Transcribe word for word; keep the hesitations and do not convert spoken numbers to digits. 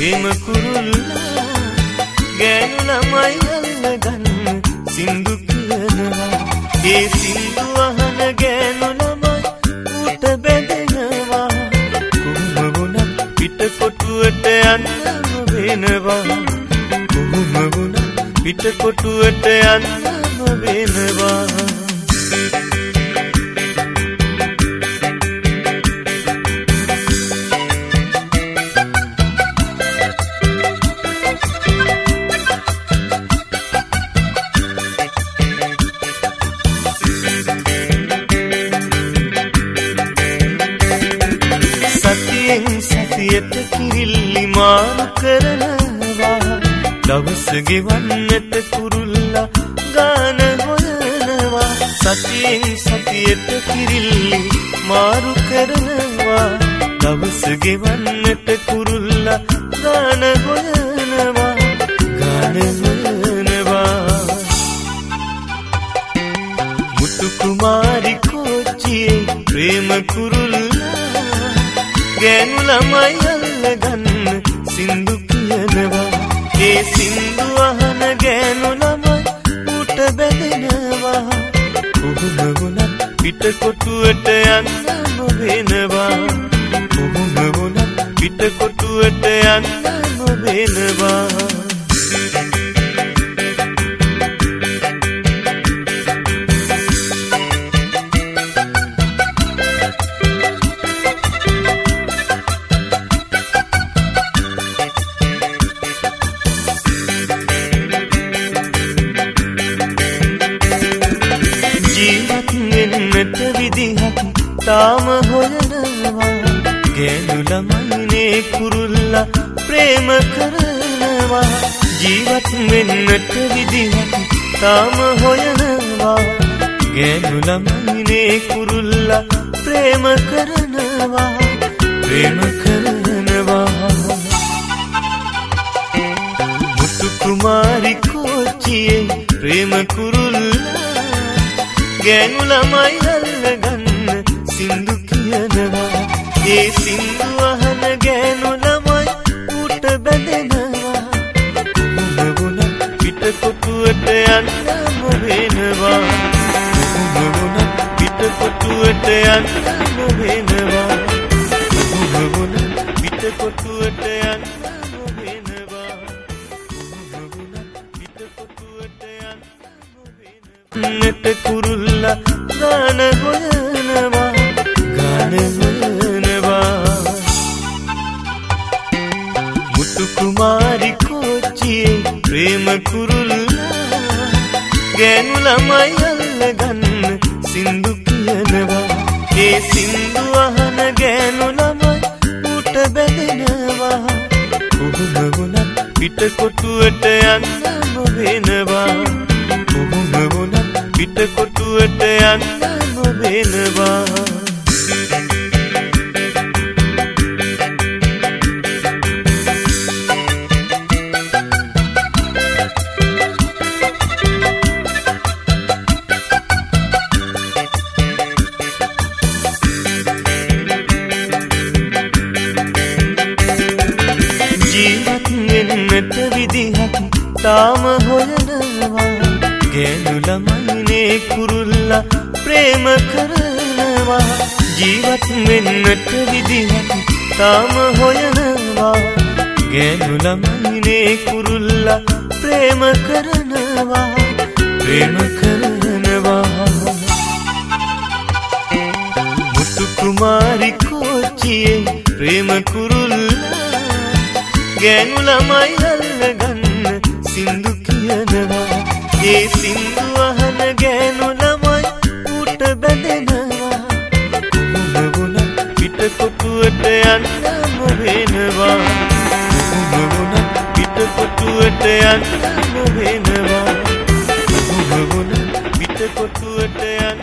ප්‍රේම කුරුල්ලා ගෑනු ළමයි අල්ලගන්න සින්දු කියනවා. ඒ සින්දු අහන ගෑනු ළමයි ඌට බැඳෙනවා. කොහොම වුණත් පිටකොටුවට යන්නම වෙනවා. කොහොම වුණත් පිටකොටුවට යන්නම වෙනවා. සතියට කිරිල්ලි මාරු කරනවා. දවස ගෙවන්නට කුරුල්ලා ගාන හොයනවා. සතියෙන් සතියට කිරිල්ලි මාරු කරනවා. දවස ගෙවන්නට කුරුල්ලා ගාන හොයනවා. ගාන හොයනවා. මුතු කුමාරි කෝච්චියේ ප්‍රේම කුරුල්ලා ගෑනු ළමයි අල්ලගන්න සින්දු කියනවා. ඒ සින්දු අහන ගෑනු ළමයි ඌට බැඳෙනවා. කොහොම වුණත් පිටකොටුවට යන්නම වෙනවා. කොහොම වුණත් පිටකොටුවට යන්නම වෙනවා. ජීවත් වෙන්නට විදිහක් තාම හොයනවා. ගෑනු ළමයිනේ කුරුල්ලා ප්‍රේම කරනවා. ජීවත් වෙන්නට විදිහක් තාම හොයනවා. ගෑනු ළමයිනේ කුරුල්ලා ප්‍රේම කරනවා. ප්‍රේම කරනවා. මුතු කුමාරි කෝච්චියේ ප්‍රේම කුරුල්ලා ගෑනු ළමයි අල්ලගන්න සින්දු කියනවා. ඒ සින්දු අහන ගෑනු ළමයි ඌට බැඳෙනවා. කොහොම වුණත් පිටකොටුවට යන්නම වෙනවා. කොහොම වුණත් පිටකොටුවට යන්නම වෙනවා. කොහොම වුණත් පිටකොටුවට යන්නම වෙනවා. කොහොම වුණත් පිටකොටුවට යන්නම නට කුරුල්ලා ගාන හොයනවා. ගාන හොයනවා. මුතු කුමාරි කෝච්චියේ ප්‍රේම කුරුල්ලා ගෑනු ළමයි අල්ලගන්න සින්දු කියනවා. ඒ සින්දු අහන ගෑනු ළමයි ඌට බැඳෙනවා. කොහොම වුණත් පිටකොටුවට යන්නම වෙනවා. කොහොම වුණත් පිටකොටුවට යන්නම වෙනවා. ජීවත් වෙන්නට විදිහක් තාම හොයනවා. ගෑනු ළමයිනේ කුරුල්ලා ප්‍රේම කරනවා. ජීවත් වෙන්නට විදිහක් තාම හොයනවා. ගෑනු ළමයිනේ කුරුල්ලා ප්‍රේම කරනවා. ප්‍රේම කරනවා. මුතු කුමාරි කෝච්චියේ ප්‍රේම කුරුල්ලා ගෑනු ළමයි අල්ලගන්න සින්දු කියනවා. ඒ සින්දු අහන ගෑනු ළමයි ඌට බැඳෙනවා. කොහොම වුණත් පිටකොටුවට යන්නම වෙනවා. කොහොම වුණත් පිටකොටුවට යන්නම වෙනවා. කොහොම වුණත් පිටකොටුවට යන්න